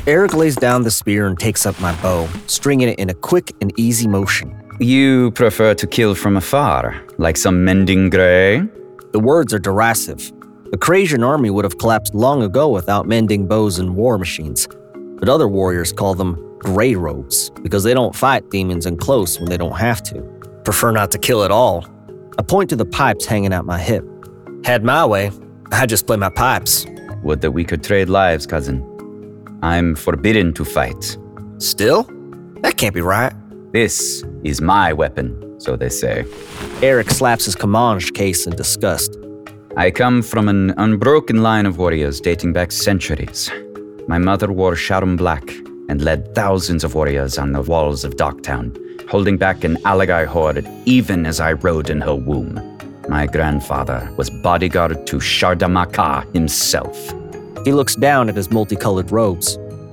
Eric lays down the spear and takes up my bow, stringing it in a quick and easy motion. You prefer to kill from afar, like some mending grey? The words are derisive. The Krasian army would have collapsed long ago without mending bows and war machines. But other warriors call them grey robes because they don't fight demons in close when they don't have to. Prefer not to kill at all. I point to the pipes hanging out my hip. Had my way, I'd just play my pipes. Would that we could trade lives, cousin. I'm forbidden to fight. Still? That can't be right. This is my weapon, so they say. Eric slaps his Comanche case in disgust. I come from an unbroken line of warriors dating back centuries. My mother wore Sharon black and led thousands of warriors on the walls of Darktown, holding back an Alagai horde even as I rode in her womb. My grandfather was bodyguard to Shardamaka himself. He looks down at his multicolored robes.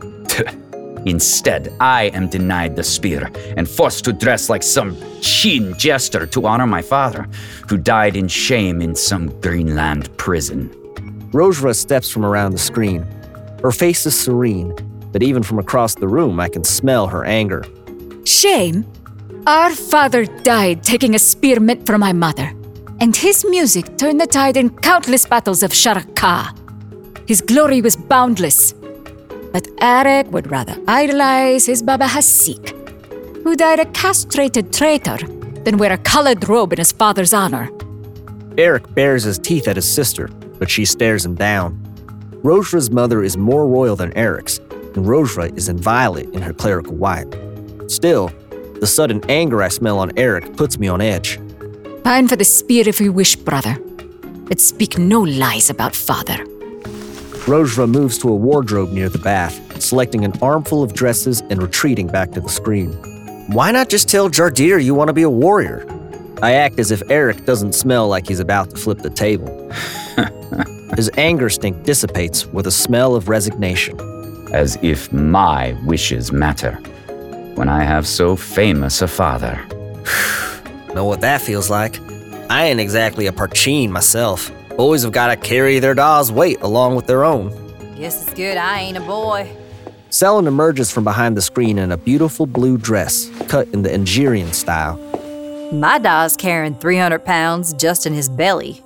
Instead, I am denied the spear and forced to dress like some Shin jester to honor my father, who died in shame in some Greenland prison. Rojra steps from around the screen. Her face is serene, but even from across the room, I can smell her anger. Shame? Our father died taking a spear meant for my mother, and his music turned the tide in countless battles of Sharaka. His glory was boundless. But Eric would rather idolize his Baba Hasik, who died a castrated traitor, than wear a colored robe in his father's honor. Eric bares his teeth at his sister, but she stares him down. Rojra's mother is more royal than Eric's, and Rojra is inviolate in her clerical white. Still, the sudden anger I smell on Eric puts me on edge. Pine for the spear if you wish, brother, but speak no lies about father. Rojra moves to a wardrobe near the bath, selecting an armful of dresses and retreating back to the screen. Why not just tell Jardir you want to be a warrior? I act as if Eric doesn't smell like he's about to flip the table. His anger stink dissipates with a smell of resignation. As if my wishes matter, when I have so famous a father. Know what that feels like? I ain't exactly a parchin myself. Boys have got to carry their doll's weight along with their own. Guess it's good I ain't a boy. Selin emerges from behind the screen in a beautiful blue dress, cut in the Ingerian style. My daw's carrying 300 pounds just in his belly.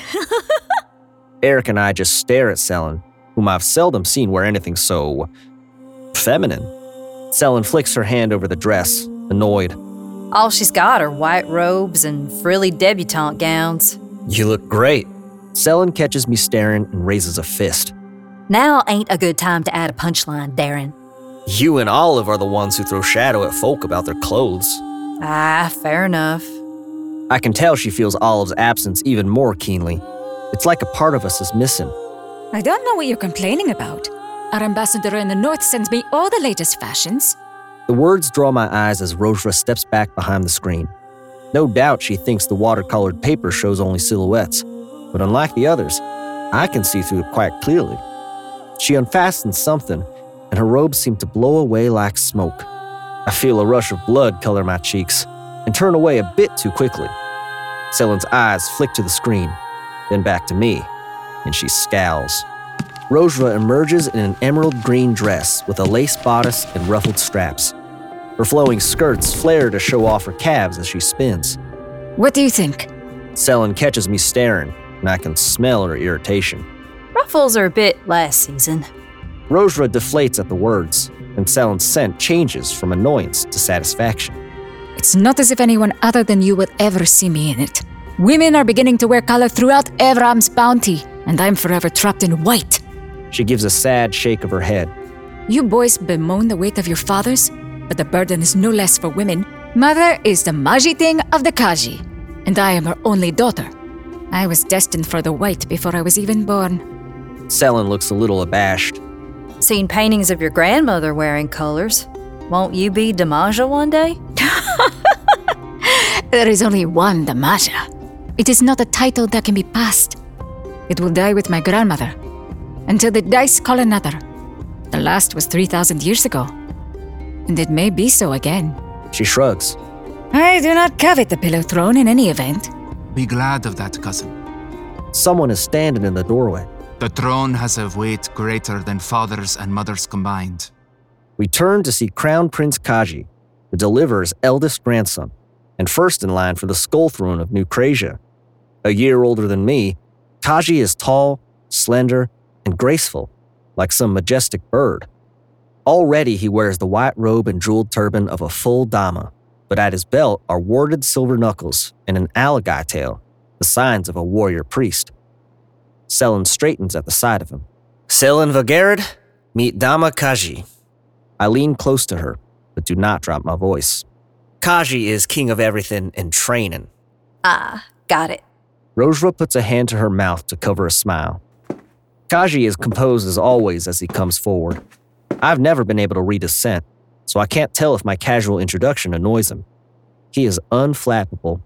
Eric and I just stare at Selin, whom I've seldom seen wear anything so feminine. Selin flicks her hand over the dress, annoyed. All she's got are white robes and frilly debutante gowns. You look great. Selin catches me staring and raises a fist. Now ain't a good time to add a punchline, Darren. You and Olive are the ones who throw shadow at folk about their clothes. Ah, fair enough. I can tell she feels Olive's absence even more keenly. It's like a part of us is missing. I don't know what you're complaining about. Our ambassador in the north sends me all the latest fashions. The words draw my eyes as Rojra steps back behind the screen. No doubt she thinks the watercolored paper shows only silhouettes, but unlike the others, I can see through it quite clearly. She unfastens something, and her robes seem to blow away like smoke. I feel a rush of blood color my cheeks, and turn away a bit too quickly. Selin's eyes flick to the screen, then back to me, and she scowls. Rojra emerges in an emerald green dress with a lace bodice and ruffled straps. Her flowing skirts flare to show off her calves as she spins. What do you think? Selin catches me staring, and I can smell her irritation. Ruffles are a bit last season. Rojra deflates at the words, and Selin's scent changes from annoyance to satisfaction. It's not as if anyone other than you would ever see me in it. Women are beginning to wear color throughout Evram's bounty, and I'm forever trapped in white. She gives a sad shake of her head. You boys bemoan the weight of your fathers, but the burden is no less for women. Mother is the Majiting of the Kaji, and I am her only daughter. I was destined for the white before I was even born. Selin looks a little abashed. Seen paintings of your grandmother wearing colors. Won't you be Damaja one day? There is only one Damaja. It is not a title that can be passed. It will die with my grandmother, until the dice call another. The last was 3,000 years ago, and it may be so again. She shrugs. I do not covet the pillow throne in any event. Be glad of that, cousin. Someone is standing in the doorway. The throne has a weight greater than fathers and mothers combined. We turn to see Crown Prince Kaji, the Deliverer's eldest grandson, and first in line for the skull throne of New Krasia. A year older than me, Kaji is tall, slender, and graceful, like some majestic bird. Already he wears the white robe and jeweled turban of a full Dama, but at his belt are warded silver knuckles and an alligator tail, the signs of a warrior priest. Selen straightens at the sight of him. Selen Vagarid, meet Dama Kaji. I lean close to her, but do not drop my voice. Kaji is king of everything in training. Ah, got it. Rojva puts a hand to her mouth to cover a smile. Kaji is composed as always as he comes forward. I've never been able to read his scent, so I can't tell if my casual introduction annoys him. He is unflappable.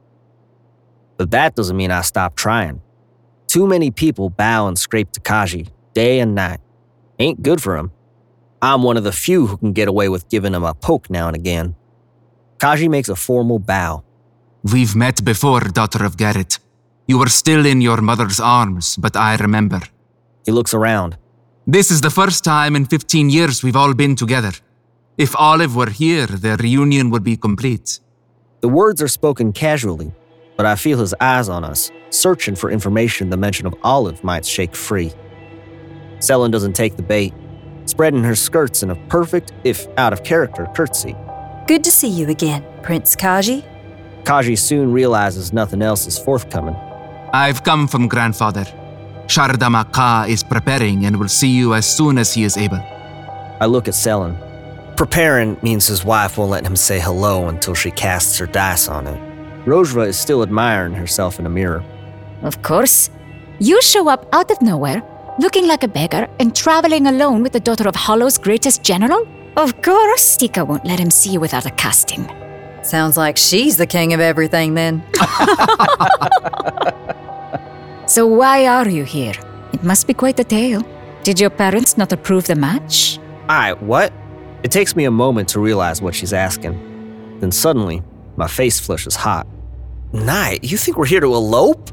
But that doesn't mean I stop trying. Too many people bow and scrape to Kaji, day and night. Ain't good for him. I'm one of the few who can get away with giving him a poke now and again. Kaji makes a formal bow. We've met before, daughter of Garrett. You were still in your mother's arms, but I remember. He looks around. This is the first time in 15 years we've all been together. If Olive were here, the reunion would be complete. The words are spoken casually, but I feel his eyes on us, searching for information the mention of Olive might shake free. Selen doesn't take the bait, spreading her skirts in a perfect, if out-of-character, curtsy. Good to see you again, Prince Kaji. Kaji soon realizes nothing else is forthcoming. I've come from grandfather. Shardama Ka is preparing and will see you as soon as he is able. I look at Selen. Preparing means his wife won't let him say hello until she casts her dice on it. Rojva is still admiring herself in a mirror. Of course. You show up out of nowhere, looking like a beggar and traveling alone with the daughter of Hollow's greatest general? Of course, Tika won't let him see you without a casting. Sounds like she's the king of everything then. So why are you here? It must be quite a tale. Did your parents not approve the match? What? It takes me a moment to realize what she's asking. Then suddenly, my face flushes hot. Knight, you think we're here to elope?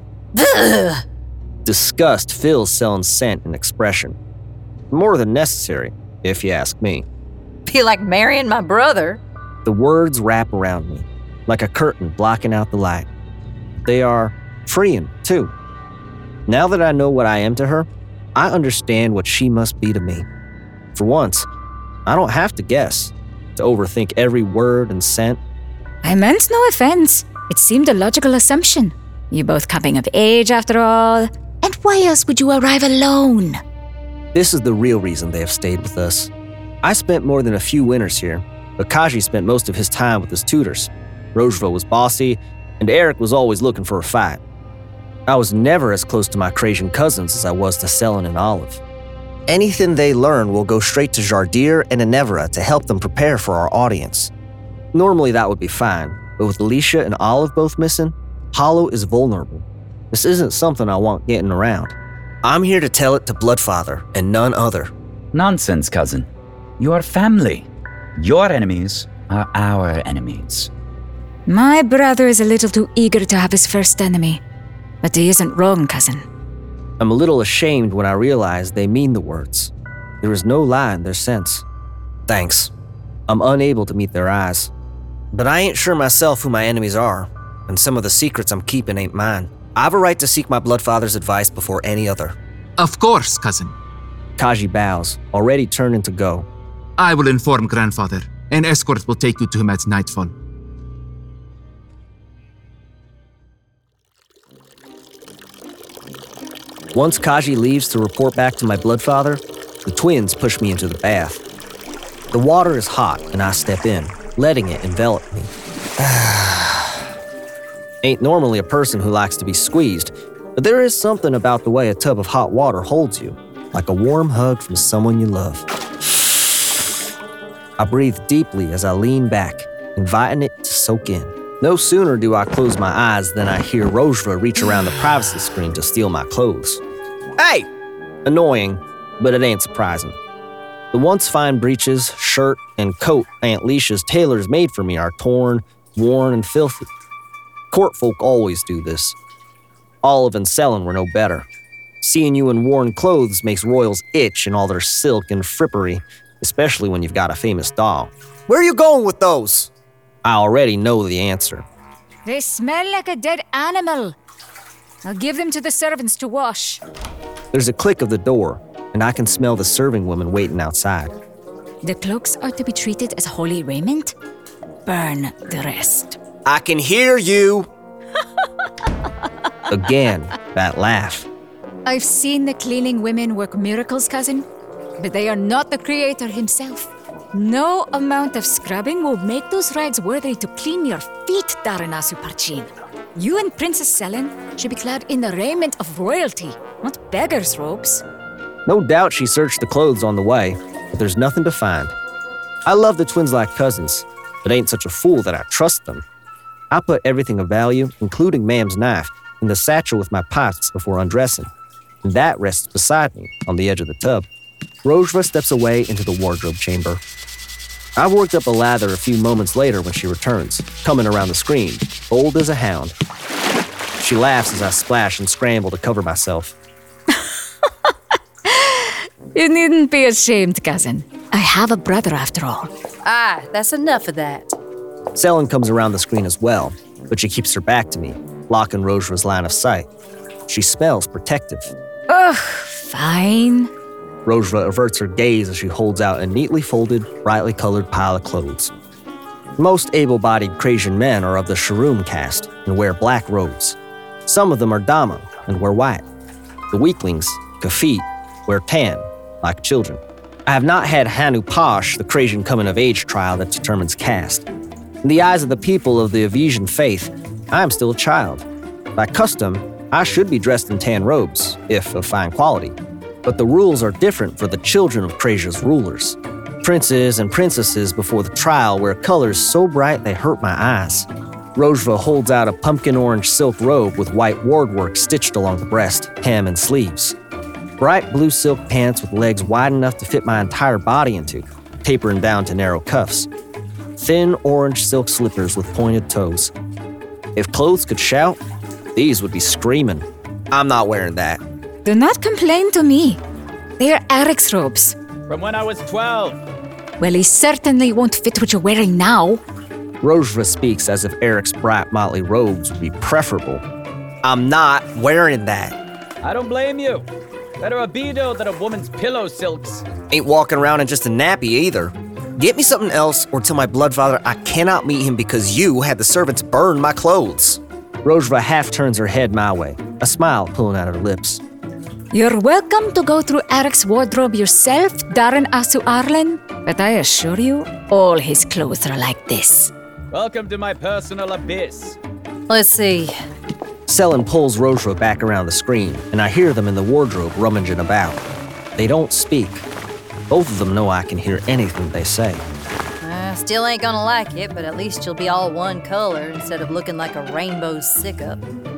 Disgust fills Selen's scent and expression. More than necessary, if you ask me. Be like marrying my brother. The words wrap around me, like a curtain blocking out the light. They are freeing, too. Now that I know what I am to her, I understand what she must be to me. For once, I don't have to guess, to overthink every word and scent. I meant no offense. It seemed a logical assumption. You both coming of age after all. And why else would you arrive alone? This is the real reason they have stayed with us. I spent more than a few winters here, but Kaji spent most of his time with his tutors. Rojva was bossy, and Eric was always looking for a fight. I was never as close to my Krasian cousins as I was to Selen and Olive. Anything they learn will go straight to Jardir and Enevra to help them prepare for our audience. Normally that would be fine, but with Alicia and Olive both missing, Hollow is vulnerable. This isn't something I want getting around. I'm here to tell it to Bloodfather and none other. Nonsense, cousin. You are family. Your enemies are our enemies. My brother is a little too eager to have his first enemy. But he isn't wrong, cousin. I'm a little ashamed when I realize they mean the words. There is no lie in their sense. Thanks. I'm unable to meet their eyes. But I ain't sure myself who my enemies are, and some of the secrets I'm keeping ain't mine. I have a right to seek my Bloodfather's advice before any other. Of course, cousin. Kaji bows, already turning to go. I will inform grandfather. An escort will take you to him at nightfall. Once Kaji leaves to report back to my Bloodfather, the twins push me into the bath. The water is hot, and I step in, letting it envelop me. Ain't normally a person who likes to be squeezed, but there is something about the way a tub of hot water holds you, like a warm hug from someone you love. I breathe deeply as I lean back, inviting it to soak in. No sooner do I close my eyes than I hear Rojva reach around the privacy screen to steal my clothes. Hey! Annoying, but it ain't surprising. The once fine breeches, shirt, and coat Aunt Leisha's tailors made for me are torn, worn, and filthy. Court folk always do this. Olive and Selen were no better. Seeing you in worn clothes makes royals itch in all their silk and frippery, especially when you've got a famous doll. Where are you going with those? I already know the answer. They smell like a dead animal. I'll give them to the servants to wash. There's a click of the door, and I can smell the serving woman waiting outside. The cloaks are to be treated as holy raiment. Burn the rest. I can hear you. Again, that laugh. I've seen the cleaning women work miracles, cousin, but they are not the creator himself. No amount of scrubbing will make those rags worthy to clean your feet, Daranasu Parchin. You and Princess Selin should be clad in the raiment of royalty, not beggar's robes. No doubt she searched the clothes on the way, but there's nothing to find. I love the twins like cousins, but ain't such a fool that I trust them. I put everything of value, including Ma'am's knife, in the satchel with my pots before undressing, and that rests beside me on the edge of the tub. Rojva steps away into the wardrobe chamber. I've worked up a lather a few moments later when she returns, coming around the screen, bold as a hound. She laughs as I splash and scramble to cover myself. You needn't be ashamed, cousin. I have a brother after all. Ah, that's enough of that. Selin comes around the screen as well, but she keeps her back to me, blocking Rojva's line of sight. She smells protective. Ugh, fine. Rojva averts her gaze as she holds out a neatly folded, brightly colored pile of clothes. Most able-bodied Krasian men are of the Sharum caste and wear black robes. Some of them are Dama and wear white. The weaklings, Kafit, wear tan, like children. I have not had Hanu Pash, the Krasian coming-of-age trial that determines caste. In the eyes of the people of the Avesian faith, I am still a child. By custom, I should be dressed in tan robes, if of fine quality. But the rules are different for the children of Krasia's rulers. Princes and princesses before the trial wear colors so bright they hurt my eyes. Rojva holds out a pumpkin orange silk robe with white wardwork stitched along the breast, hem, and sleeves. Bright blue silk pants with legs wide enough to fit my entire body into, tapering down to narrow cuffs. Thin orange silk slippers with pointed toes. If clothes could shout, these would be screaming. I'm not wearing that. Do not complain to me. They are Eric's robes. From when I was 12. Well, he certainly won't fit what you're wearing now. Rojva speaks as if Eric's bright motley robes would be preferable. I'm not wearing that. I don't blame you. Better a beetle than a woman's pillow silks. Ain't walking around in just a nappy either. Get me something else or tell my bloodfather I cannot meet him because you had the servants burn my clothes. Rojva half turns her head my way, a smile pulling out her lips. You're welcome to go through Eric's wardrobe yourself, Daranasu Arlen, but I assure you, all his clothes are like this. Welcome to my personal abyss. Let's see. Selin pulls Rojva back around the screen, and I hear them in the wardrobe rummaging about. They don't speak. Both of them know I can hear anything they say. Still ain't gonna like it, but at least you'll be all one color instead of looking like a rainbow sick-up.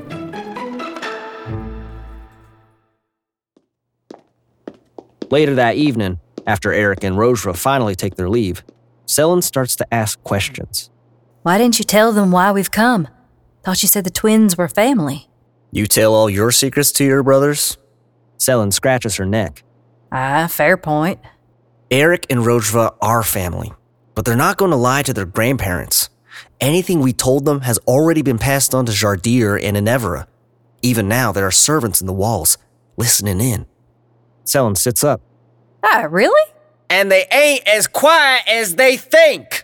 Later that evening, after Eric and Rojva finally take their leave, Selin starts to ask questions. Why didn't you tell them why we've come? Thought you said the twins were family. You tell all your secrets to your brothers? Selin scratches her neck. Ah, fair point. Eric and Rojva are family, but they're not going to lie to their grandparents. Anything we told them has already been passed on to Jardir and Inevera. Even now, there are servants in the walls, listening in. Selin sits up. Ah, really? And they ain't as quiet as they think.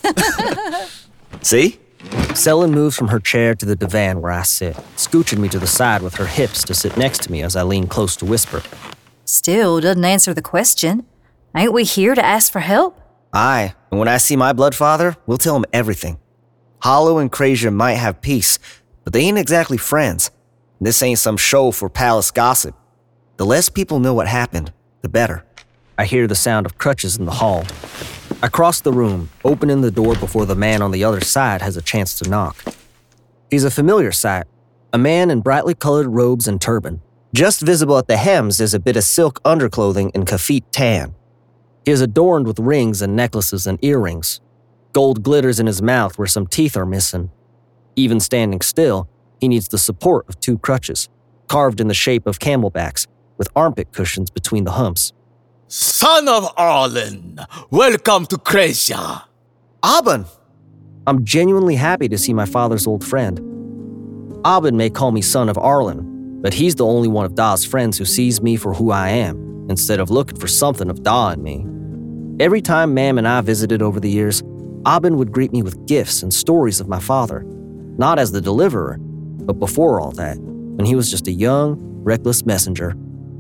See? Selin moves from her chair to the divan where I sit, scooching me to the side with her hips to sit next to me as I lean close to whisper. Still doesn't answer the question. Ain't we here to ask for help? Aye, and when I see my bloodfather, we'll tell him everything. Hollow and Krasia might have peace, but they ain't exactly friends. This ain't some show for palace gossip. The less people know what happened, the better. I hear the sound of crutches in the hall. I cross the room, opening the door before the man on the other side has a chance to knock. He's a familiar sight, a man in brightly colored robes and turban. Just visible at the hems is a bit of silk underclothing in Kafit tan. He is adorned with rings and necklaces and earrings. Gold glitters in his mouth where some teeth are missing. Even standing still, he needs the support of 2 crutches, carved in the shape of camelbacks, with armpit cushions between the humps. Son of Arlen, welcome to Kresia. Aban! I'm genuinely happy to see my father's old friend. Aban may call me son of Arlen, but he's the only one of Da's friends who sees me for who I am, instead of looking for something of Da in me. Every time Mam and I visited over the years, Aban would greet me with gifts and stories of my father, not as the deliverer, but before all that, when he was just a young, reckless messenger.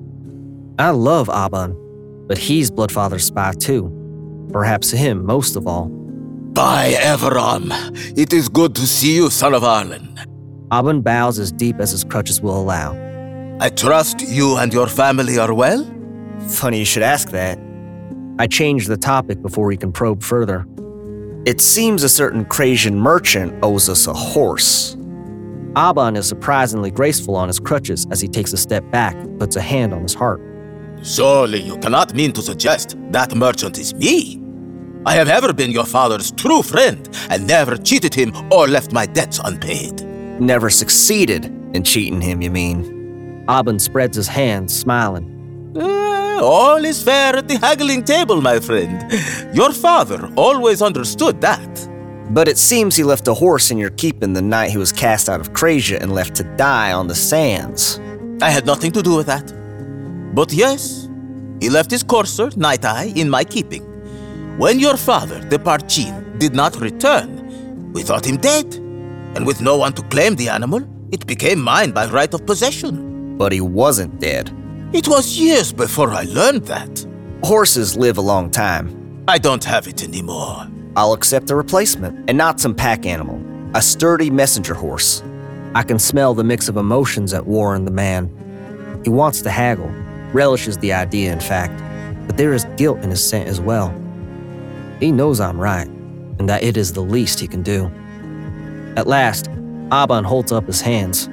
I love Aban, but he's Bloodfather's spy too. Perhaps him most of all. By Everam, it is good to see you, son of Arlen. Aban bows as deep as his crutches will allow. I trust you and your family are well? Funny you should ask that. I change the topic before he can probe further. It seems a certain Krasian merchant owes us a horse. Aban is surprisingly graceful on his crutches as he takes a step back and puts a hand on his heart. Surely you cannot mean to suggest that merchant is me. I have ever been your father's true friend and never cheated him or left my debts unpaid. Never succeeded in cheating him, you mean? Aban spreads his hands, smiling. All is fair at the haggling table, my friend. Your father always understood that. But it seems he left a horse in your keeping the night he was cast out of Krasia and left to die on the sands. I had nothing to do with that. But yes, he left his courser, Night Eye, in my keeping. When your father, the Parchin, did not return, we thought him dead. And with no one to claim the animal, it became mine by right of possession. But he wasn't dead. It was years before I learned that. Horses live a long time. I don't have it anymore. I'll accept a replacement, and not some pack animal. A sturdy messenger horse. I can smell the mix of emotions at war in the man. He wants to haggle, relishes the idea in fact, but there is guilt in his scent as well. He knows I'm right, and that it is the least he can do. At last, Aban holds up his hands.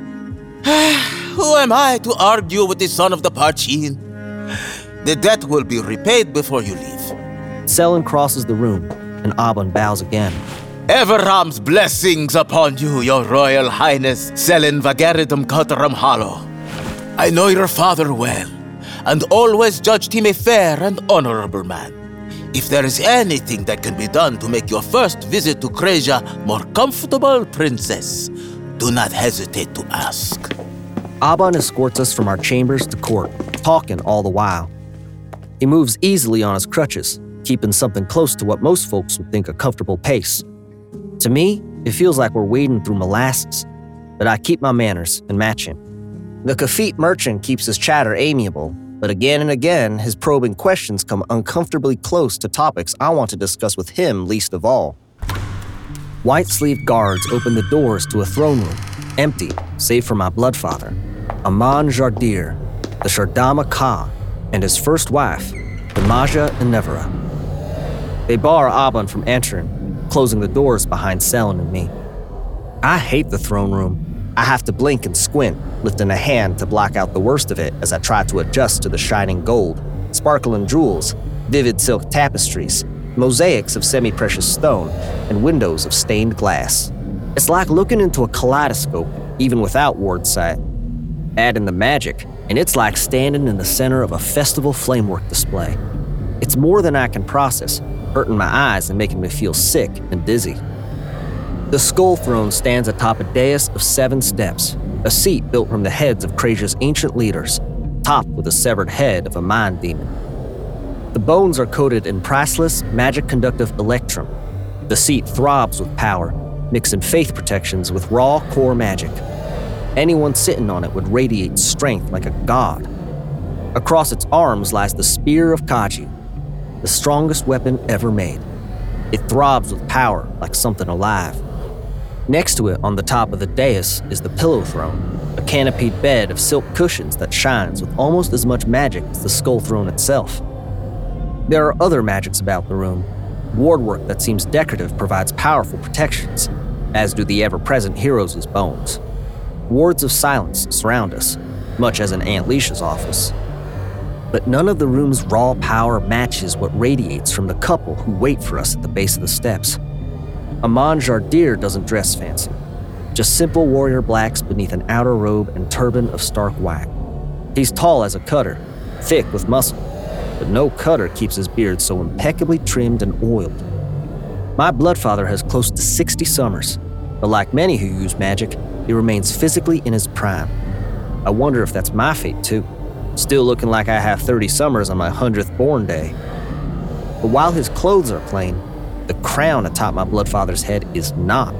Who am I to argue with the son of the Parchin? The debt will be repaid before you leave. Selen crosses the room, and Aban bows again. Everam's blessings upon you, your royal highness, Selen Vagaridum Kotram Hollow. I know your father well, and always judged him a fair and honorable man. If there is anything that can be done to make your first visit to Kresia more comfortable, princess, do not hesitate to ask. Aban escorts us from our chambers to court, talking all the while. He moves easily on his crutches, keeping something close to what most folks would think a comfortable pace. To me, it feels like we're wading through molasses, but I keep my manners and match him. The Kafit merchant keeps his chatter amiable, but again and again, his probing questions come uncomfortably close to topics I want to discuss with him least of all. White-sleeved guards open the doors to a throne room, empty, save for my bloodfather, Aman Jardir, the Shardama Ka, and his first wife, the Maja Enevera. They bar Aban from entering, closing the doors behind Selen and me. I hate the throne room. I have to blink and squint, lifting a hand to block out the worst of it as I try to adjust to the shining gold, sparkling jewels, vivid silk tapestries, mosaics of semi-precious stone, and windows of stained glass. It's like looking into a kaleidoscope, even without ward sight. Add in the magic, and it's like standing in the center of a festival flamework display. It's more than I can process, hurting my eyes and making me feel sick and dizzy. The skull throne stands atop a dais of 7 steps, a seat built from the heads of Krasia's ancient leaders, topped with a severed head of a mind demon. The bones are coated in priceless, magic-conductive electrum. The seat throbs with power, mixing faith protections with raw core magic. Anyone sitting on it would radiate strength like a god. Across its arms lies the Spear of Kaji, the strongest weapon ever made. It throbs with power like something alive. Next to it, on the top of the dais, is the pillow throne, a canopied bed of silk cushions that shines with almost as much magic as the skull throne itself. There are other magics about the room. Wardwork that seems decorative provides powerful protections, as do the ever-present heroes' bones. Wards of silence surround us, much as in Aunt Leisha's office. But none of the room's raw power matches what radiates from the couple who wait for us at the base of the steps. Aman Jardir doesn't dress fancy, just simple warrior blacks beneath an outer robe and turban of stark white. He's tall as a cutter, thick with muscle, but but no cutter keeps his beard so impeccably trimmed and oiled. My bloodfather has close to 60 summers, but like many who use magic, he remains physically in his prime. I wonder if that's my fate too, still looking like I have 30 summers on my 100th born day. But while his clothes are plain, the crown atop my bloodfather's head is not.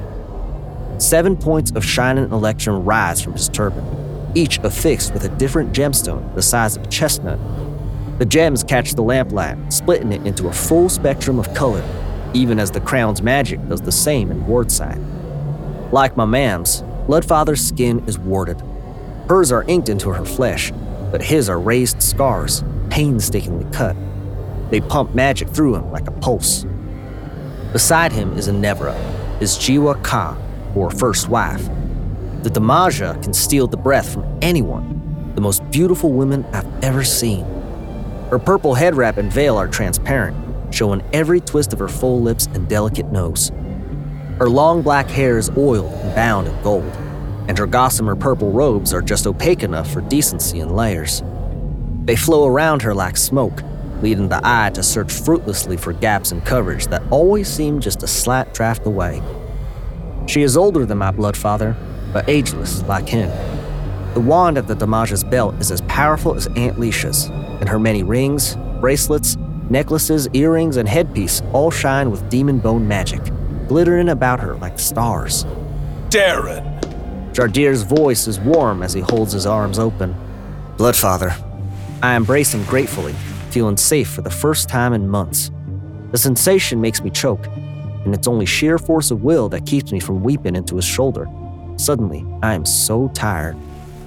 7 points of shining electrum rise from his turban, each affixed with a different gemstone the size of a chestnut. The gems catch the lamplight, splitting it into a full spectrum of color, even as the crown's magic does the same in wardside. Like my mam's, Bloodfather's skin is warded. Hers are inked into her flesh, but his are raised scars, painstakingly cut. They pump magic through him like a pulse. Beside him is Enevra, his Jiwa Ka, or first wife. The Damaja can steal the breath from anyone, the most beautiful woman I've ever seen. Her purple head wrap and veil are transparent, showing every twist of her full lips and delicate nose. Her long black hair is oiled and bound in gold, and her gossamer purple robes are just opaque enough for decency and layers. They flow around her like smoke, leading the eye to search fruitlessly for gaps in coverage that always seem just a slight draft away. She is older than my bloodfather, but ageless like him. The wand at the Damaja's belt is as powerful as Aunt Leisha's, and her many rings, bracelets, necklaces, earrings, and headpiece all shine with demon bone magic, glittering about her like stars. Darren! Jardir's voice is warm as he holds his arms open. Bloodfather. I embrace him gratefully, feeling safe for the first time in months. The sensation makes me choke, and it's only sheer force of will that keeps me from weeping into his shoulder. Suddenly, I am so tired.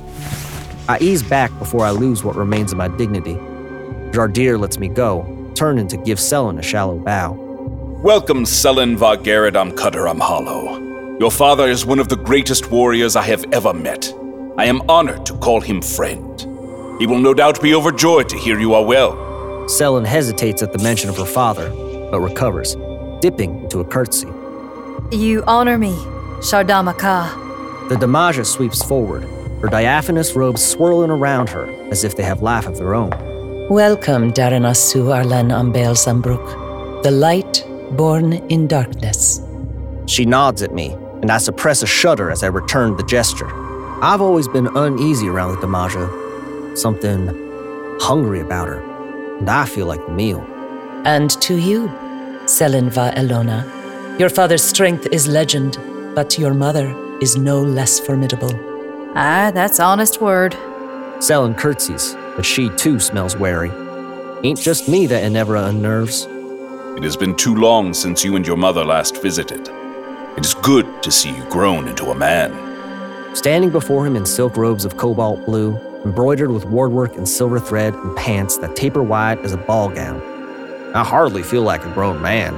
I ease back before I lose what remains of my dignity. Jardir lets me go, turning to give Sellen a shallow bow. Welcome, Sellen Vargaridam Kutteram Hollow. Your father is one of the greatest warriors I have ever met. I am honored to call him friend. He will no doubt be overjoyed to hear you are well. Sellen hesitates at the mention of her father, but recovers, dipping into a curtsy. You honor me, Shardama Ka. The Damaja sweeps forward, her diaphanous robes swirling around her as if they have life of their own. Welcome, Daranasu Arlen Ambel Zambruk, the light born in darkness. She nods at me, and I suppress a shudder as I return the gesture. I've always been uneasy around the Damaja, something hungry about her, and I feel like the meal. And to you, Selenva Elona, your father's strength is legend, but your mother is no less formidable. Ah, that's honest word. Sellen curtsies, but she too smells wary. Ain't just me that Enevra unnerves. It has been too long since you and your mother last visited. It is good to see you grown into a man. Standing before him in silk robes of cobalt blue, embroidered with wardwork and silver thread and pants that taper wide as a ball gown, I hardly feel like a grown man.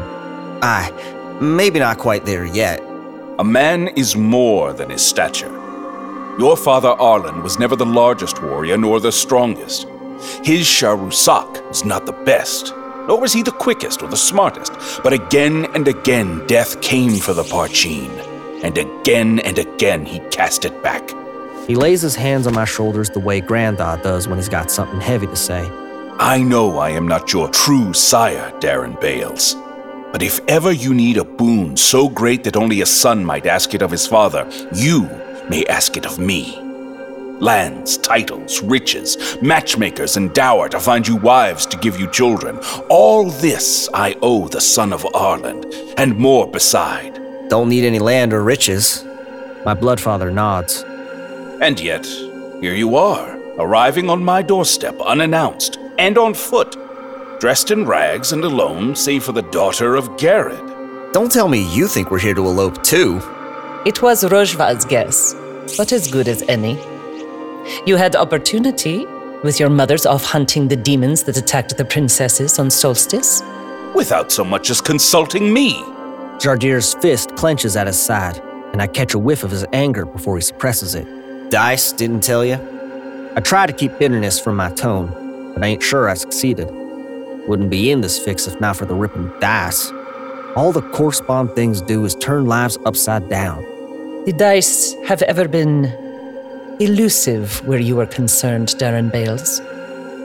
Maybe not quite there yet. A man is more than his stature. Your father Arlen was never the largest warrior nor the strongest. His Sharusak was not the best, nor was he the quickest or the smartest, but again and again death came for the Parchin, and again he cast it back. He lays his hands on my shoulders the way Grandad does when he's got something heavy to say. I know I am not your true sire, Darren Bales, but if ever you need a boon so great that only a son might ask it of his father, you may ask it of me. Lands, titles, riches, matchmakers, and dower to find you wives to give you children. All this I owe the son of Arlen, and more beside. Don't need any land or riches. My bloodfather nods. And yet, here you are, arriving on my doorstep unannounced, and on foot, dressed in rags and alone, save for the daughter of Garrett. Don't tell me you think we're here to elope too. It was Rojva's guess, but as good as any. You had opportunity, with your mothers off hunting the demons that attacked the princesses on Solstice. Without so much as consulting me. Jardir's fist clenches at his side, and I catch a whiff of his anger before he suppresses it. Dice didn't tell you? I try to keep bitterness from my tone, but I ain't sure I succeeded. Wouldn't be in this fix if not for the ripping dice. All the correspond things do is turn lives upside down. The dice have ever been elusive where you are concerned, Darren Bales.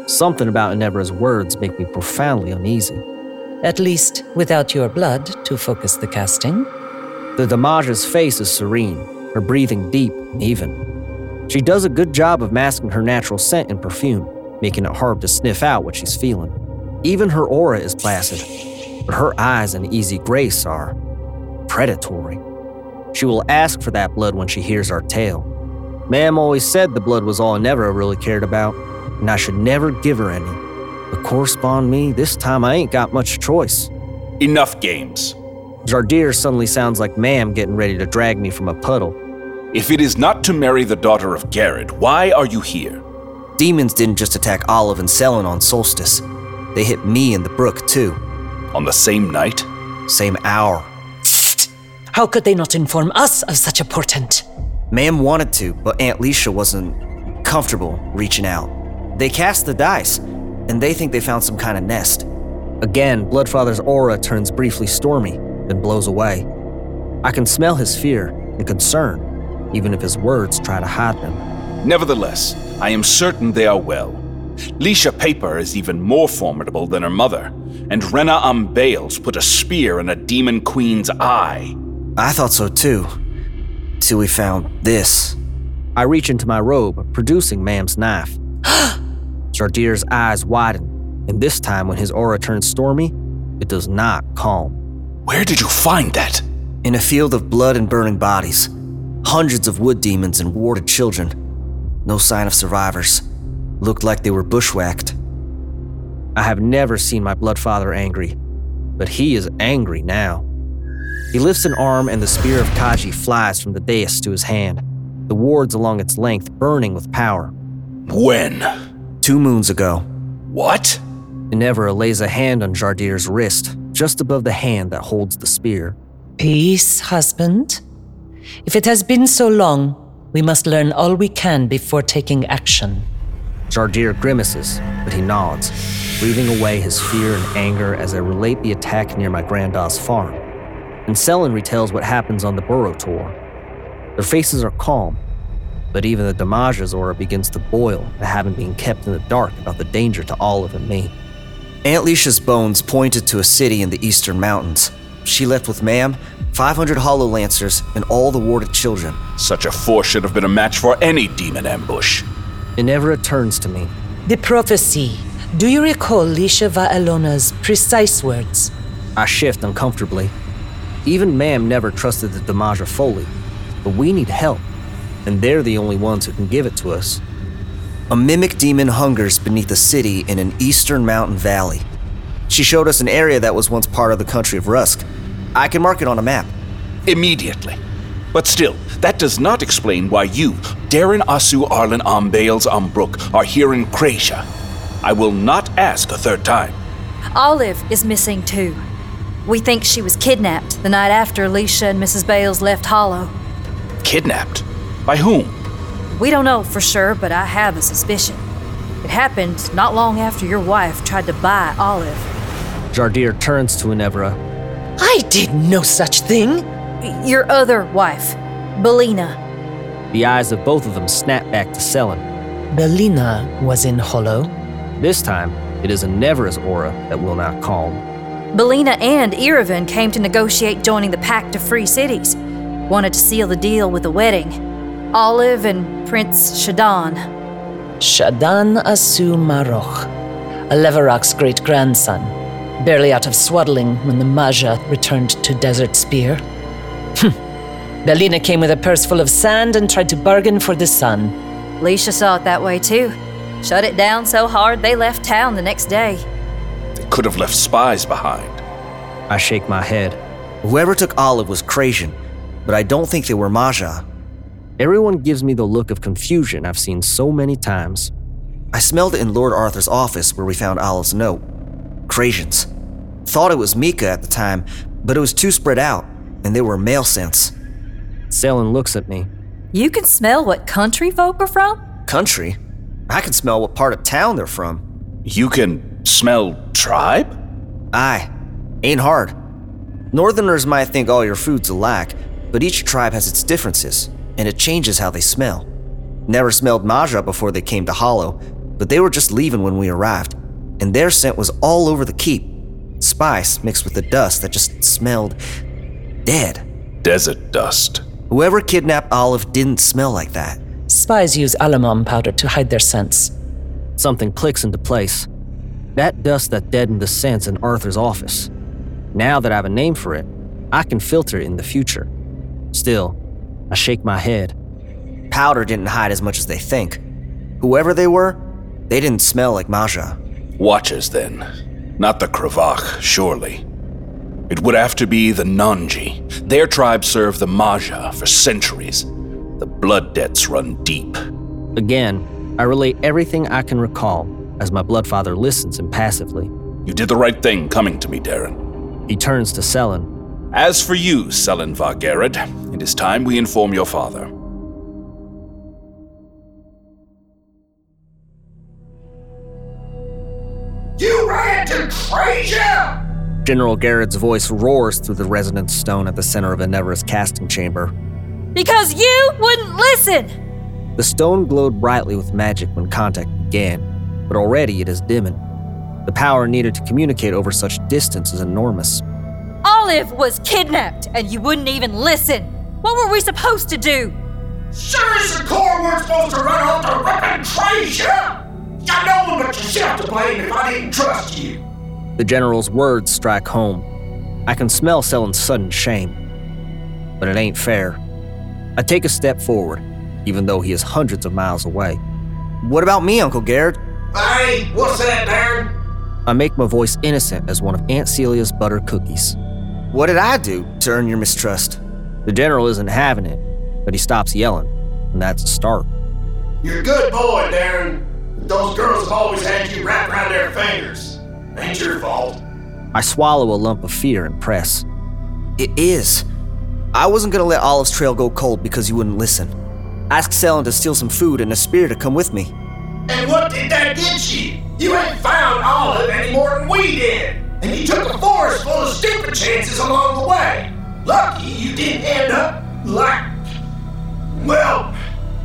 Something about Inebra's words make me profoundly uneasy. At least without your blood to focus the casting. The Damaja's face is serene, her breathing deep and even. She does a good job of masking her natural scent and perfume, making it hard to sniff out what she's feeling. Even her aura is placid, but her eyes and easy grace are predatory. She will ask for that blood when she hears our tale. Ma'am always said the blood was all Inevra really cared about, and I should never give her any. But correspond me, this time I ain't got much choice. Enough games. Jardir suddenly sounds like Ma'am getting ready to drag me from a puddle. If it is not to marry the daughter of Garrett, why are you here? Demons didn't just attack Olive and Selen on Solstice. They hit me and the brook, too. On the same night? Same hour. How could they not inform us of such a portent? Ma'am wanted to, but Aunt Leisha wasn't comfortable reaching out. They cast the dice, and they think they found some kind of nest. Again, Bloodfather's aura turns briefly stormy, then blows away. I can smell his fear and concern, even if his words try to hide them. Nevertheless, I am certain they are well. Leisha Paper is even more formidable than her mother, and Rena Bales put a spear in a demon queen's eye. I thought so too, till we found this. I reach into my robe, producing Ma'am's knife. Jardir's eyes widen, and this time when his aura turns stormy, it does not calm. Where did you find that? In a field of blood and burning bodies. Hundreds of wood demons and warded children. No sign of survivors. Looked like they were bushwhacked. I have never seen my Bloodfather angry, but he is angry now. He lifts an arm and the spear of Kaji flies from the dais to his hand, the wards along its length burning with power. When? 2 moons ago. What? Inevra lays a hand on Jardir's wrist, just above the hand that holds the spear. Peace, husband. If it has been so long, we must learn all we can before taking action. Jardir grimaces, but he nods, breathing away his fear and anger as I relate the attack near my granddad's farm. And Selen retells what happens on the Burrow tour. Their faces are calm, but even the Damaja's aura begins to boil at having been kept in the dark about the danger to Olive and me. Aunt Leisha's bones pointed to a city in the eastern mountains. She left with Ma'am, 500 Hollow Lancers, and all the warded children. Such a force should have been a match for any demon ambush. Inevra turns to me. The prophecy. Do you recall Leisha Va'elona's precise words? I shift uncomfortably. Even Ma'am never trusted the Damaja fully, but we need help, and they're the only ones who can give it to us. A mimic demon hungers beneath a city in an eastern mountain valley. She showed us an area that was once part of the country of Rusk. I can mark it on a map. Immediately. But still, that does not explain why you, Darren Asu Arlen Bales Brook, are here in Krasia. I will not ask a third time. Olive is missing too. We think she was kidnapped the night after Leisha and Mrs. Bales left Hollow. Kidnapped? By whom? We don't know for sure, but I have a suspicion. It happened not long after your wife tried to buy Olive. Jardir turns to Inevra. I did no such thing. Your other wife, Belina. The eyes of both of them snap back to Selen. Belina was in Hollow. This time, it is Inevra's aura that will not calm. Belina and Erevan came to negotiate joining the Pact of Free Cities. Wanted to seal the deal with a wedding. Olive and Prince Shadan. Shadan Asu Maroch, Alevarok's great-grandson, barely out of swaddling when the Maja returned to Desert Spear. Belina came with a purse full of sand and tried to bargain for the sun. Leisha saw it that way too. Shut it down so hard they left town the next day. They could have left spies behind. I shake my head. Whoever took Olive was Krasian, but I don't think they were Maja. Everyone gives me the look of confusion I've seen so many times. I smelled it in Lord Arthur's office where we found Olive's note. Krasians. Thought it was Mika at the time, but it was too spread out, and they were male scents. Selen looks at me. You can smell what country folk are from? Country? I can smell what part of town they're from. You can smell tribe? Aye. Ain't hard. Northerners might think all your food's alike, but each tribe has its differences, and it changes how they smell. Never smelled Maja before they came to Hollow, but they were just leaving when we arrived, and their scent was all over the keep. Spice mixed with the dust that just smelled dead. Desert dust. Whoever kidnapped Olive didn't smell like that. Spies use alamom powder to hide their scents. Something clicks into place. That dust that deadened the scents in Arthur's office. Now that I have a name for it, I can filter it in the future. Still, I shake my head. Powder didn't hide as much as they think. Whoever they were, they didn't smell like Maja. Watchers, then. Not the Kravach, surely. It would have to be the Nanji. Their tribe served the Maja for centuries. The blood debts run deep. Again, I relate everything I can recall as my bloodfather listens impassively. You did the right thing coming to me, Darren. He turns to Selen. As for you, Selen Vargared, it is time we inform your father. You ran to Trajan! General Garrett's voice roars through the resonant stone at the center of Enevra's casting chamber. Because you wouldn't listen! The stone glowed brightly with magic when contact began, but already it is dimming. The power needed to communicate over such distance is enormous. Olive was kidnapped, and you wouldn't even listen. What were we supposed to do? Sure as the Corps weren't supposed to run off to ripping Trajan! Got no one but yourself to blame if I didn't trust you. The general's words strike home. I can smell Selen's sudden shame. But it ain't fair. I take a step forward, even though he is hundreds of miles away. What about me, Uncle Garrett? Hey, what's that, Darren? I make my voice innocent as one of Aunt Celia's butter cookies. What did I do to earn your mistrust? The general isn't having it, but he stops yelling, and that's a start. You're a good boy, Darren. Those girls have always had you wrapped around their fingers. Ain't your fault. I swallow a lump of fear and press. It is. I wasn't gonna let Olive's trail go cold because you wouldn't listen. Ask Selen to steal some food and a spear to come with me. And what did that get you? You ain't found Olive any more than we did. And you took a forest full of stupid chances along the way. Lucky you didn't end up like... well...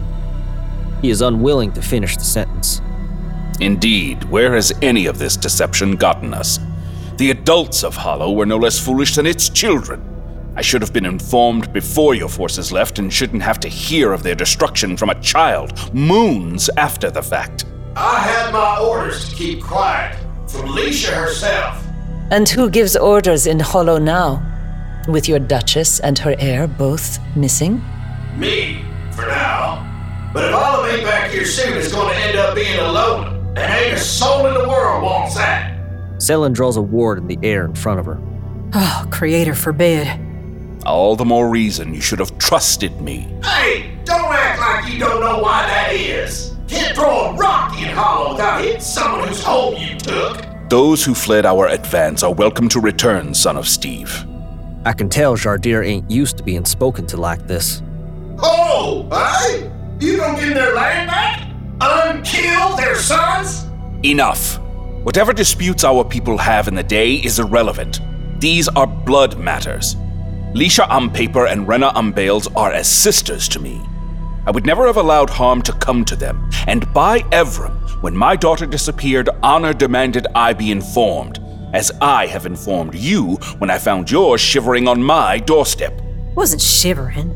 He is unwilling to finish the sentence. Indeed, where has any of this deception gotten us? The adults of Hollow were no less foolish than its children. I should have been informed before your forces left and shouldn't have to hear of their destruction from a child moons after the fact. I had my orders to keep quiet, from Leisha herself. And who gives orders in Hollow now? With your Duchess and her heir both missing? Me, for now. But if Olive ain't back here soon, it's going to end up being alone. And ain't a soul in the world wants that. Selen draws a ward in the air in front of her. Oh, Creator forbid. All the more reason you should have trusted me. Hey, don't act like you don't know why that is. Can't throw a rock in Hollow without hitting someone whose home you took. Those who fled our advance are welcome to return, son of Steve. I can tell Jardir ain't used to being spoken to like this. Oh, hey? You gonna give their land back? Unkill their sons? Enough. Whatever disputes our people have in the day is irrelevant. These are blood matters. Leisha Ampaper and Rena Umbales are as sisters to me. I would never have allowed harm to come to them, and by Evrim, when my daughter disappeared, honor demanded I be informed, as I have informed you when I found yours shivering on my doorstep. Wasn't shivering.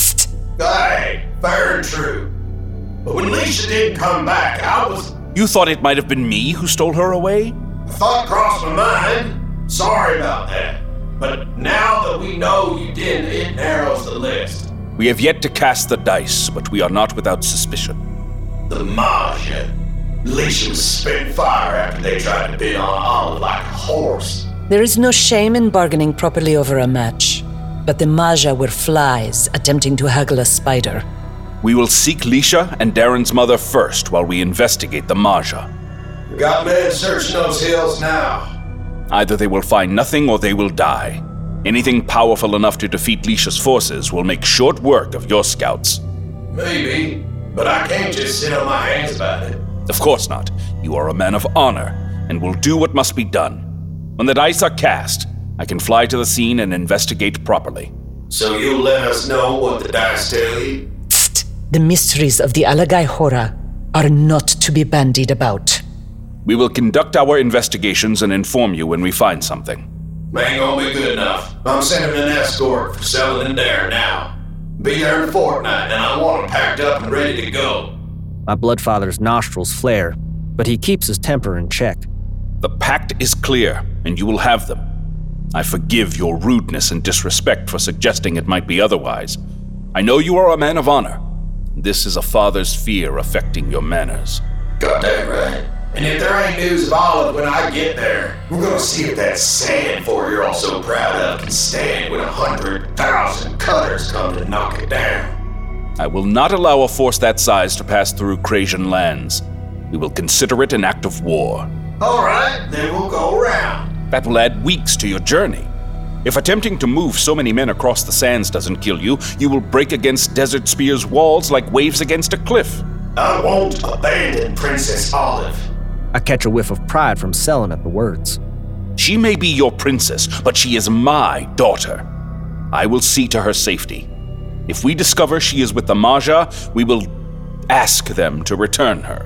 Hey, fair and true. But when Leisha didn't come back, You thought it might have been me who stole her away? The thought crossed my mind. Sorry about that. But now that we know you didn't, it narrows the list. We have yet to cast the dice, but we are not without suspicion. The Maja. Leisha was spitting fire after they tried to bid on Olive like a horse. There is no shame in bargaining properly over a match, but the Maja were flies attempting to haggle a spider. We will seek Leisha and Darren's mother first while we investigate the Maja. We got men searching those hills now. Either they will find nothing or they will die. Anything powerful enough to defeat Leisha's forces will make short work of your scouts. Maybe, but I can't just sit on my hands about it. Of course not. You are a man of honor, and will do what must be done. When the dice are cast, I can fly to the scene and investigate properly. So you'll let us know what the dice tell you? The mysteries of the Alagai Hora are not to be bandied about. We will conduct our investigations and inform you when we find something. Ain't gonna be good enough. I'm sending an escort for Selin and Darren now. Be there in a fortnight, and I want them packed up and ready to go. My bloodfather's nostrils flare, but he keeps his temper in check. The pact is clear, and you will have them. I forgive your rudeness and disrespect for suggesting it might be otherwise. I know you are a man of honor. This is a father's fear affecting your manners. Goddamn right. And if there ain't news of Olive when I get there, we're gonna see if that sand fort you're all so proud of can stand when 100,000 cutters come to knock it down. I will not allow a force that size to pass through Crasian lands. We will consider it an act of war. All right, then we'll go around. That will add weeks to your journey. If attempting to move so many men across the sands doesn't kill you, you will break against Desert Spear's walls like waves against a cliff. I won't abandon Princess Olive. I catch a whiff of pride from Selin at the words. She may be your princess, but she is my daughter. I will see to her safety. If we discover she is with the Maja, we will ask them to return her.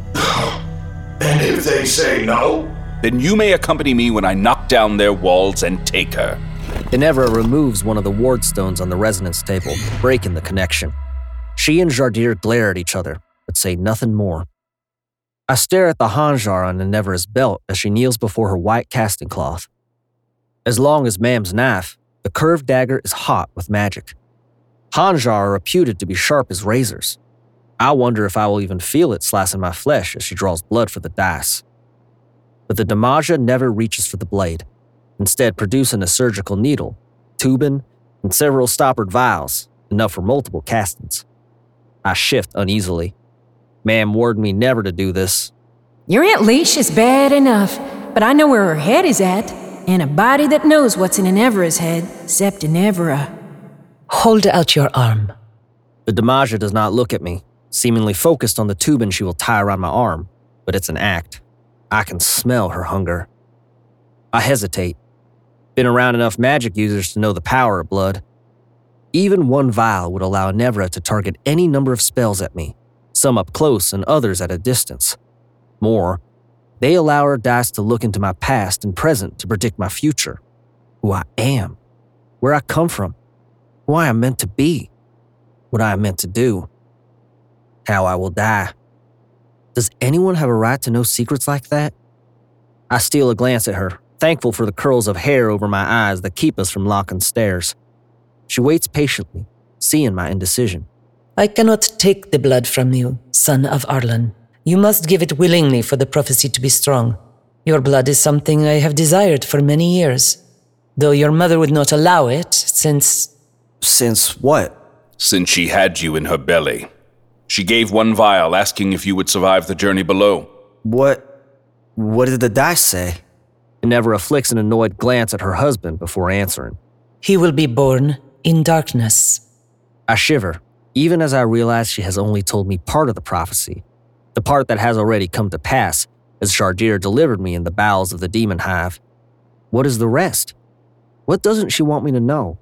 And if they say no? Then you may accompany me when I knock down their walls and take her. Inevra removes one of the ward stones on the resonance table, breaking the connection. She and Jardir glare at each other, but say nothing more. I stare at the Hanjar on Inevra's belt as she kneels before her white casting cloth. As long as Mam's knife, the curved dagger is hot with magic. Hanjar are reputed to be sharp as razors. I wonder if I will even feel it slicing my flesh as she draws blood for the dice. But the Damaja never reaches for the blade, instead producing a surgical needle, tubing, and several stoppered vials, enough for multiple castings. I shift uneasily. Mam warned me never to do this. Your Aunt Leash is bad enough, but I know where her head is at, and a body that knows what's in Inevra's head, except Inevra. Hold out your arm. The Damaja does not look at me, seemingly focused on the tubing she will tie around my arm, but it's an act. I can smell her hunger. I hesitate. Been around enough magic users to know the power of blood. Even one vial would allow Inevra to target any number of spells at me, some up close and others at a distance. More, they allow her dice to look into my past and present to predict my future, who I am, where I come from, who I am meant to be, what I am meant to do, how I will die. Does anyone have a right to know secrets like that? I steal a glance at her, thankful for the curls of hair over my eyes that keep us from locking stares. She waits patiently, seeing my indecision. I cannot take the blood from you, son of Arlen. You must give it willingly for the prophecy to be strong. Your blood is something I have desired for many years, though your mother would not allow it since... Since what? Since she had you in her belly. She gave one vial asking if you would survive the journey below. What did the dice say? Inevra flicks an annoyed glance at her husband before answering. He will be born in darkness. I shiver, even as I realize she has only told me part of the prophecy, the part that has already come to pass, as Jardir delivered me in the bowels of the demon hive. What is the rest? What doesn't she want me to know?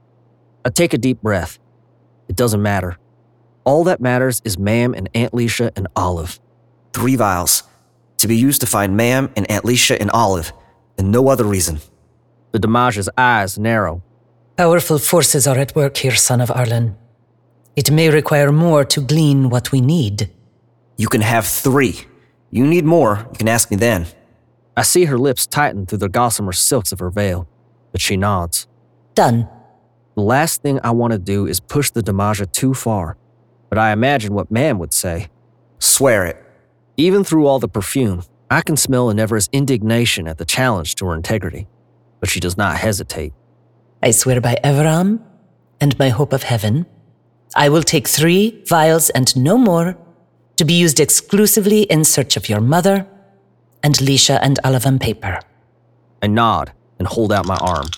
I take a deep breath. It doesn't matter. All that matters is Mam and Aunt Leisha and Olive. 3 vials, to be used to find Mam and Aunt Leisha and Olive, and no other reason. The Damaja's eyes narrow. Powerful forces are at work here, son of Arlen. It may require more to glean what we need. You can have 3. You need more, you can ask me then. I see her lips tighten through the gossamer silks of her veil, but she nods. Done. The last thing I want to do is push the Damaja too far, but I imagine what Mam would say. Swear it. Even through all the perfume, I can smell Inevra's indignation at the challenge to her integrity, but she does not hesitate. I swear by Everam and by hope of heaven, I will take 3 vials and no more to be used exclusively in search of your mother and Leisha and Alavan paper. I nod and hold out my arm.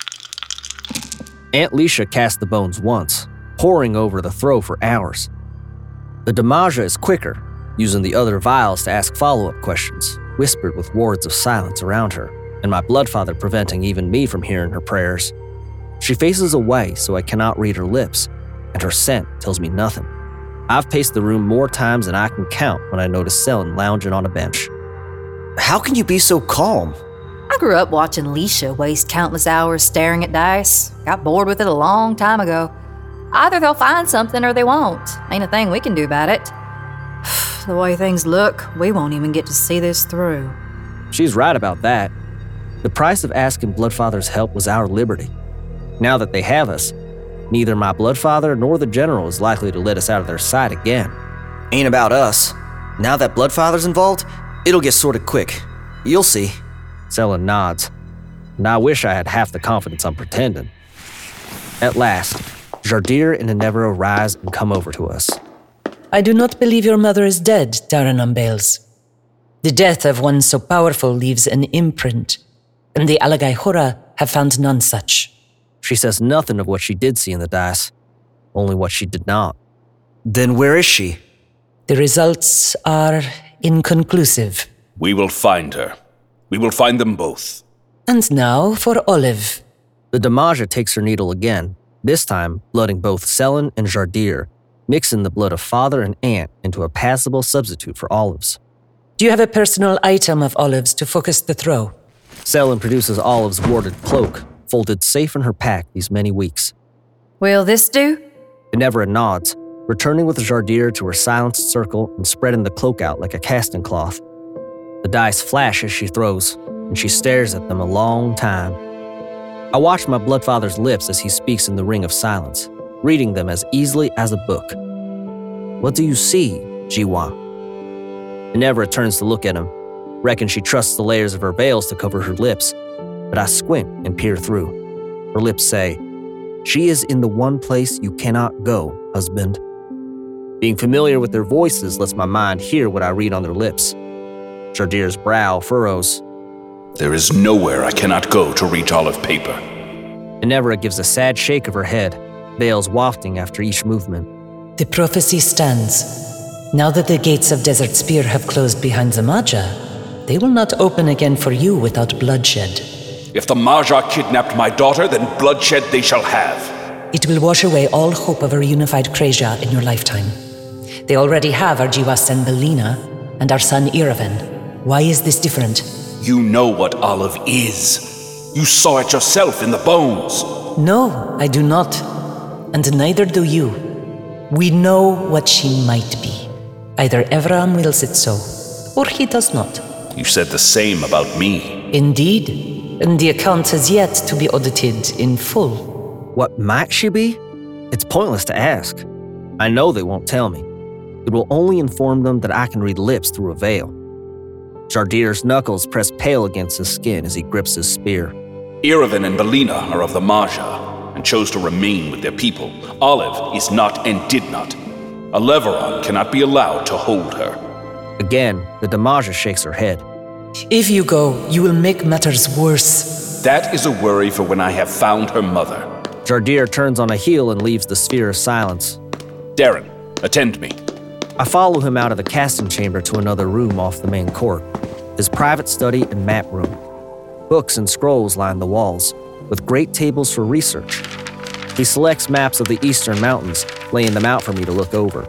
Aunt Leisha cast the bones once, poring over the throw for hours. The Damaja is quicker, using the other vials to ask follow-up questions, whispered with words of silence around her, and my bloodfather preventing even me from hearing her prayers. She faces away so I cannot read her lips, and her scent tells me nothing. I've paced the room more times than I can count when I notice Selen lounging on a bench. How can you be so calm? I grew up watching Leisha waste countless hours staring at dice. Got bored with it a long time ago. Either they'll find something or they won't. Ain't a thing we can do about it. The way things look, we won't even get to see this through. She's right about that. The price of asking Bloodfather's help was our liberty. Now that they have us, neither my Bloodfather nor the General is likely to let us out of their sight again. Ain't about us. Now that Bloodfather's involved, it'll get sorted quick. You'll see. Selen nods, and I wish I had half the confidence I'm pretending. At last, Jardir and Enevra rise and come over to us. I do not believe your mother is dead, Darren Bales. The death of one so powerful leaves an imprint, and the Alagai Hora have found none such. She says nothing of what she did see in the dice, only what she did not. Then where is she? The results are inconclusive. We will find her. We will find them both. And now for Olive. The Damaja takes her needle again, this time blooding both Selen and Jardir, mixing the blood of father and aunt into a passable substitute for Olive's. Do you have a personal item of Olive's to focus the throw? Selen produces Olive's warded cloak, folded safe in her pack these many weeks. Will this do? Enevra nods, returning with Jardir to her silenced circle and spreading the cloak out like a casting cloth. The dice flash as she throws, and she stares at them a long time. I watch my Bloodfather's lips as he speaks in the ring of silence, reading them as easily as a book. What do you see, Jiwa? Enevra turns to look at him, reckon she trusts the layers of her veils to cover her lips, but I squint and peer through. Her lips say, "She is in the one place you cannot go, husband." Being familiar with their voices lets my mind hear what I read on their lips. Jardir's brow furrows. There is nowhere I cannot go to reach Olive paper. Enevra gives a sad shake of her head, veils wafting after each movement. The prophecy stands. Now that the gates of Desert Spear have closed behind the Maja, they will not open again for you without bloodshed. If the Maja kidnapped my daughter, then bloodshed they shall have. It will wash away all hope of a reunified Kreja in your lifetime. They already have Arjiwa Sen Belina and our son Iraven. Why is this different? You know what Olive is. You saw it yourself in the bones. No, I do not. And neither do you. We know what she might be. Either Evram wills it so, or he does not. You said the same about me. Indeed. And the account has yet to be audited in full. What might she be? It's pointless to ask. I know they won't tell me. It will only inform them that I can read lips through a veil. Jardir's knuckles press pale against his skin as he grips his spear. Iraven and Belina are of the Maja, and chose to remain with their people. Olive is not and did not. A Leveron cannot be allowed to hold her. Again, the Damaja shakes her head. If you go, you will make matters worse. That is a worry for when I have found her mother. Jardir turns on a heel and leaves the sphere of silence. Darren, attend me. I follow him out of the casting chamber to another room off the main court, his private study and map room. Books and scrolls line the walls, with great tables for research. He selects maps of the eastern mountains, laying them out for me to look over.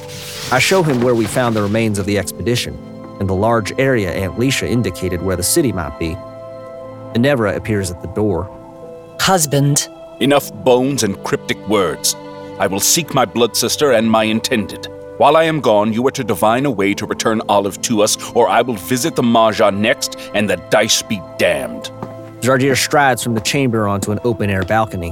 I show him where we found the remains of the expedition, and the large area Aunt Leisha indicated where the city might be. Enevra appears at the door. Husband. Enough bones and cryptic words. I will seek my blood sister and my intended. While I am gone, you are to divine a way to return Olive to us, or I will visit the Maja next, and the dice be damned. Jardir strides from the chamber onto an open-air balcony.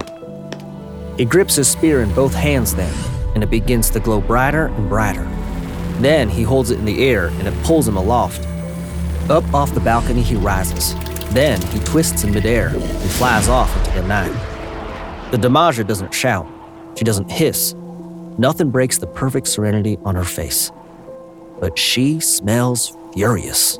He grips his spear in both hands then, and it begins to glow brighter and brighter. Then he holds it in the air, and it pulls him aloft. Up off the balcony he rises. Then he twists in midair and flies off into the night. The Damaja doesn't shout. She doesn't hiss. Nothing breaks the perfect serenity on her face. But she smells furious.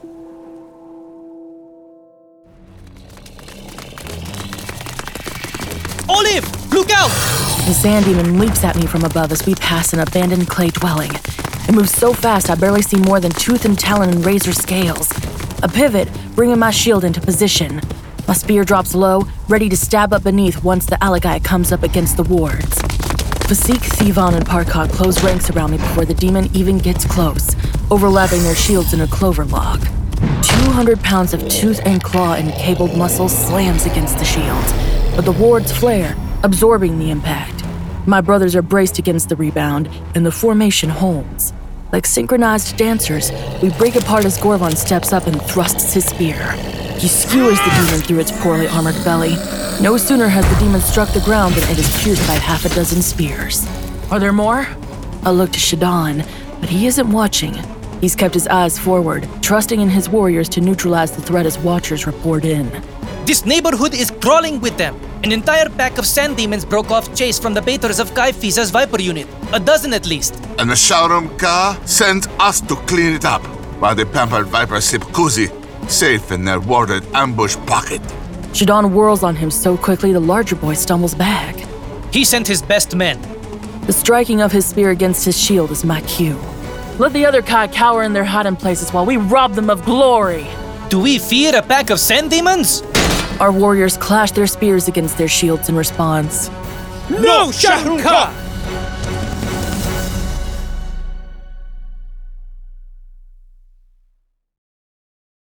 Olive! Look out! The sand demon leaps at me from above as we pass an abandoned clay dwelling. It moves so fast I barely see more than tooth and talon and razor scales. A pivot, bringing my shield into position. My spear drops low, ready to stab up beneath once the Alagai comes up against the wards. Fasik, Thivan, and Parkot close ranks around me before the demon even gets close, overlapping their shields in a clover lock. 200 pounds of tooth and claw and cabled muscle slams against the shields, but the wards flare, absorbing the impact. My brothers are braced against the rebound, and the formation holds. Like synchronized dancers, we break apart as Gorlon steps up and thrusts his spear. He skewers the demon through its poorly armored belly. No sooner has the demon struck the ground than it is pierced by half a dozen spears. Are there more? I look to Shadon, but he isn't watching. He's kept his eyes forward, trusting in his warriors to neutralize the threat as watchers report in. This neighborhood is crawling with them. An entire pack of sand demons broke off chase from the baiters of Kai Fisa's Viper unit. A dozen at least. And the Sharam Ka sent us to clean it up, while the pampered Viper sip Kuzi, safe in their warded ambush pocket. Shadon whirls on him so quickly the larger boy stumbles back. He sent his best men. The striking of his spear against his shield is my cue. Let the other Kai cower in their hiding places while we rob them of glory. Do we fear a pack of sand demons? Our warriors clash their spears against their shields in response. No, Shahrukh!